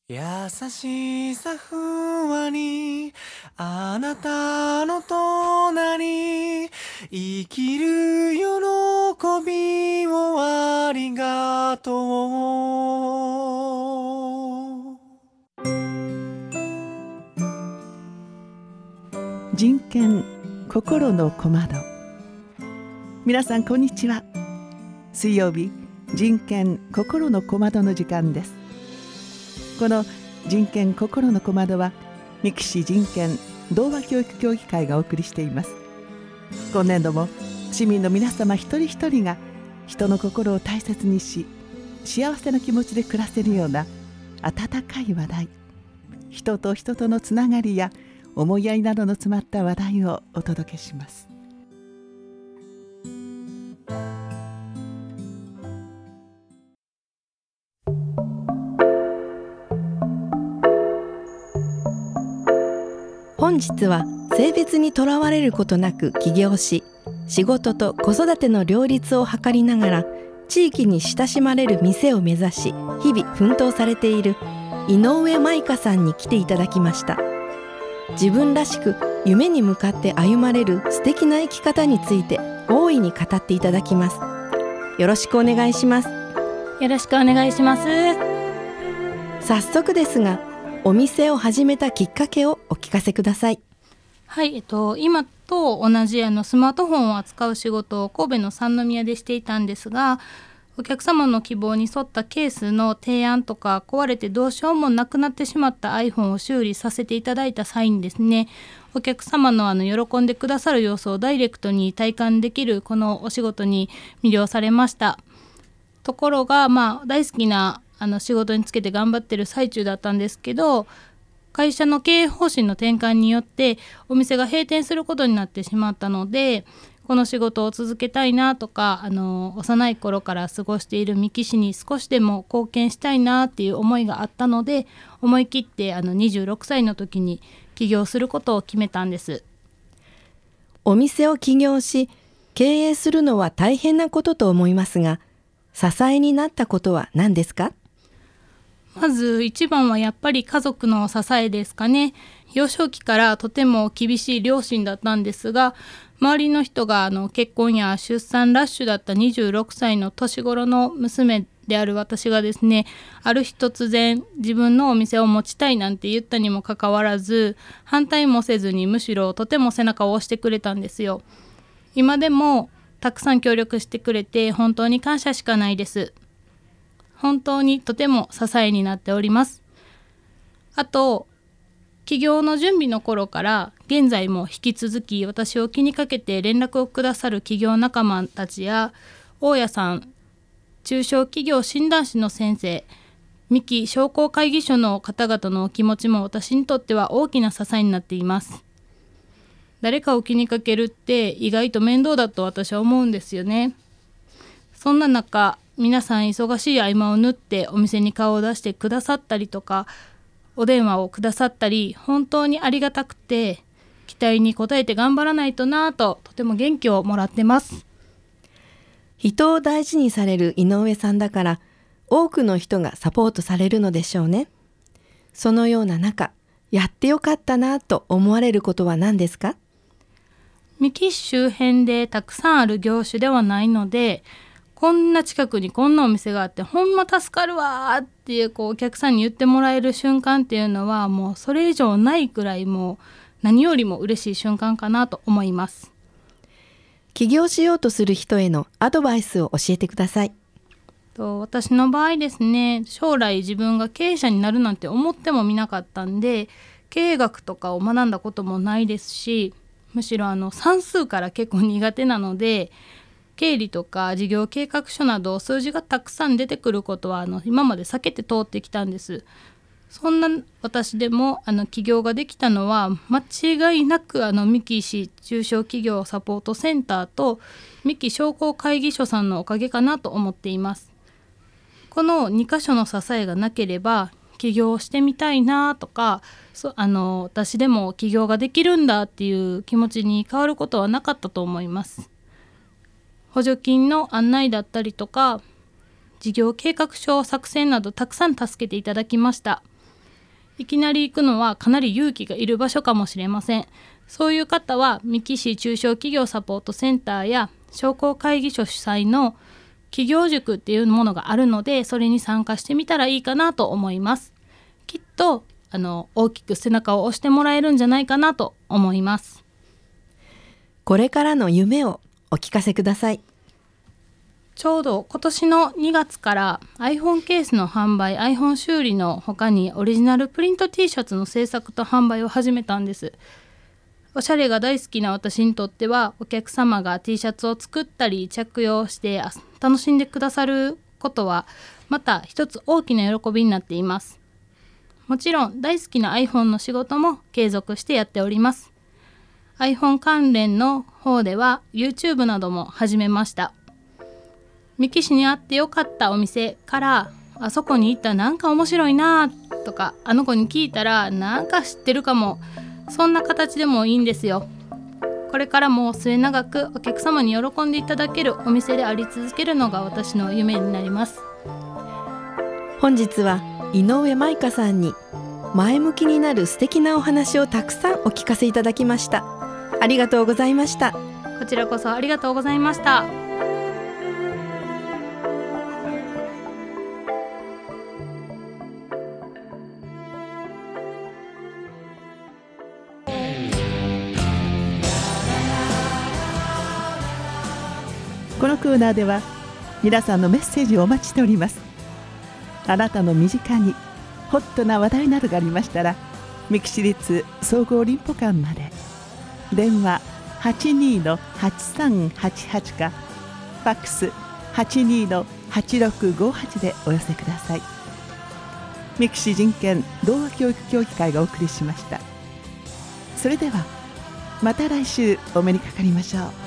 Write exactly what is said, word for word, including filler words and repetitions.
優しさふわりあなたの隣生きる喜びをありがとう。 人権心の小窓。皆さんこんにちは。水曜日人権心の小窓の時間です。この人権心の小窓は三木市人権童話教育協議会がお送りしています。今年度も市民の皆様一人一人が人の心を大切にし、幸せな気持ちで暮らせるような温かい話題、人と人とのつながりや思いやりなどの詰まった話題をお届けします。 本日は性別にとらわれることなく起業し、仕事と子育ての両立を図りながら地域に親しまれる店を目指し日々奮闘されている井上舞香さんに来ていただきました。自分らしく夢に向かって歩まれる素敵な生き方について大いに語っていただきます。よろしくお願いします。 よろしくお願いします。 早速ですが、お店を始めたきっかけをお聞かせください。 はい、えっと、今と同じあのスマートフォンを扱う仕事を神戸の三宮でしていたんですが、お客様の希望に沿ったケースの提案とか、壊れてどうしようもなくなってしまった iPhone を修理させていただいた際にですね、お客様のあの喜んでくださる様子をダイレクトに体感できるこのお仕事に魅了されました。ところが、まあ、大好きなあの仕事につけて頑張ってる最中だったんですけど、会社の経営方針の転換によってお店が閉店することになってしまったので、この仕事を続けたいなとか、あの幼い頃から過ごしている三木市に少しでも貢献したいなっていう思いがあったので、思い切ってあのにじゅうろくさいの時に起業することを決めたんです。 お店を起業し経営するのは大変なことと思いますが、支えになったことは何ですか？ まず一番はやっぱり家族の支えですかね。幼少期からとても厳しい両親だったんですが、周りの人があの結婚や出産ラッシュだったにじゅうろくさいの年頃の娘である私がですね、ある日突然自分のお店を持ちたいなんて言ったにもかかわらず、反対もせずにむしろとても背中を押してくれたんですよ。今でもたくさん協力してくれて本当に感謝しかないです。本当にとても支えになっております。あと、起業の準備の頃から現在も引き続き私を気にかけて連絡をくださる企業仲間たちや、大家さん、中小企業診断士の先生、三木商工会議所の方々のお気持ちも私にとっては大きな支えになっています。誰かを気にかけるって意外と面倒だと私は思うんですよね。そんな中、皆さん忙しい合間を縫ってお店に顔を出してくださったりとか、お電話をくださったり、本当にありがたくて、期待に応えて頑張らないとなぁと、とても元気をもらってます。 人を大事にされる井上さんだから、多くの人がサポートされるのでしょうね。そのような中、やってよかったなと思われることは何ですか？ 三木市周辺でたくさんある業種ではないので、こんな近くにこんなお店があってほんま助かるわっていう、こうお客さんに言ってもらえる瞬間っていうのは、もうそれ以上ないくらい、もう何よりも嬉しい瞬間かなと思います。 起業しようとする人へのアドバイスを教えてください。 と私の場合ですね、将来自分が経営者になるなんて思ってもみなかったんで、経営学とかを学んだこともないですし、むしろあの算数から結構苦手なので、経理とか事業計画書など数字がたくさん出てくることはあの今まで避けて通ってきたんです。そんな私でもあの起業ができたのは間違いなくあの三木市中小企業サポートセンターと三木商工会議所さんのおかげかなと思っています。このにかしょの支えがなければ起業してみたいなとか、そあの私でも起業ができるんだっていう気持ちに変わることはなかったと思います。補助金の案内だったりとか、事業計画書作成などたくさん助けていただきました。 いきなり行くのはかなり勇気がいる場所かもしれません。そういう方は三木市中小企業サポートセンターや商工会議所主催の企業塾っていうものがあるので、それに参加してみたらいいかなと思います。きっとあの大きく背中を押してもらえるんじゃないかなと思います。 これからの夢をお聞かせください。 ちょうど今年のにがつから iPhone ケースの販売、iPhone 修理の他にオリジナルプリント T シャツの制作と販売を始めたんです。おしゃれが大好きな私にとっては、お客様が T シャツを作ったり着用して楽しんでくださることはまた一つ大きな喜びになっています。もちろん大好きな iPhone の仕事も継続してやっております。 iPhone 関連の方では YouTube なども始めました。三木市にあってよかったお店から、あそこに行ったらなんか面白いなとか、あの子に聞いたらなんか知ってるかも、そんな形でもいいんですよ。これからも末永くお客様に喜んでいただけるお店であり続けるのが私の夢になります。 本日は井上舞香さんに前向きになる素敵なお話をたくさんお聞かせいただきました。ありがとうございました。 こちらこそありがとうございました。 このコーナーでは皆さんのメッセージをお待ちしております。あなたの身近にホットな話題などがありましたら、三木市立総合林保館まで。電話 はちにーのはちさんはちはち かファックス はちにーのはちろくごはち でお寄せください。三木市人権童話教育協議会がお送りしました。それではまた来週お目にかかりましょう。